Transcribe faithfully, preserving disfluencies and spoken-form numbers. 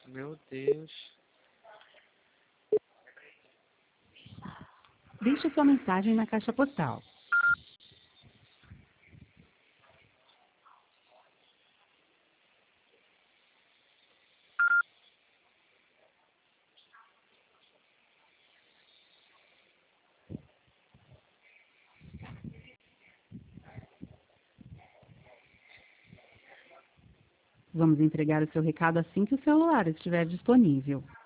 Meu Deus. Deixe sua mensagem na caixa postal. Vamos entregar o seu recado assim que o celular estiver disponível.